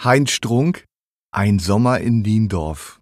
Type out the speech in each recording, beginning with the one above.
Heinz Strunk, Ein Sommer in Niendorf.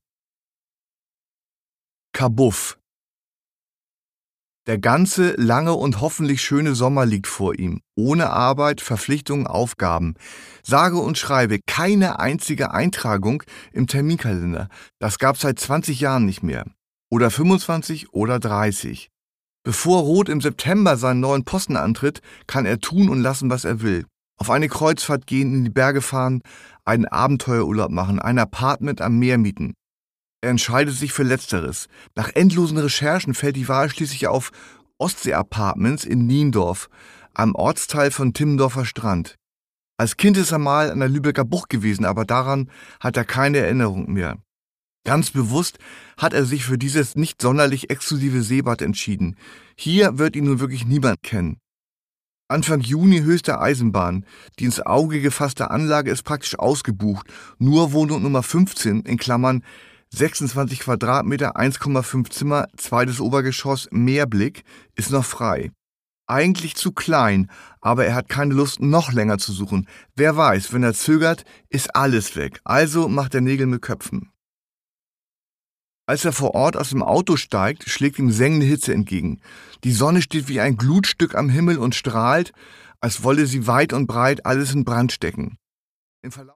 Kabuff. Der ganze, lange und hoffentlich schöne Sommer liegt vor ihm. Ohne Arbeit, Verpflichtungen, Aufgaben. Sage und schreibe keine einzige Eintragung im Terminkalender. Das gab's seit 20 Jahren nicht mehr. Oder 25 oder 30. Bevor Roth im September seinen neuen Posten antritt, kann er tun und lassen, was er will. Auf eine Kreuzfahrt gehen, in die Berge fahren, einen Abenteuerurlaub machen, ein Apartment am Meer mieten. Er entscheidet sich für Letzteres. Nach endlosen Recherchen fällt die Wahl schließlich auf Ostsee-Apartments in Niendorf, am Ortsteil von Timmendorfer Strand. Als Kind ist er mal an der Lübecker Bucht gewesen, aber daran hat er keine Erinnerung mehr. Ganz bewusst hat er sich für dieses nicht sonderlich exklusive Seebad entschieden. Hier wird ihn nun wirklich niemand kennen. Anfang Juni höchste Eisenbahn. Die ins Auge gefasste Anlage ist praktisch ausgebucht. Nur Wohnung Nummer 15, in Klammern 26 Quadratmeter, 1,5 Zimmer, zweites Obergeschoss, Meerblick, ist noch frei. Eigentlich zu klein, aber er hat keine Lust, noch länger zu suchen. Wer weiß, wenn er zögert, ist alles weg. Also macht er Nägel mit Köpfen. Als er vor Ort aus dem Auto steigt, schlägt ihm sengende Hitze entgegen. Die Sonne steht wie ein Glutstück am Himmel und strahlt, als wolle sie weit und breit alles in Brand stecken. Im Verlauf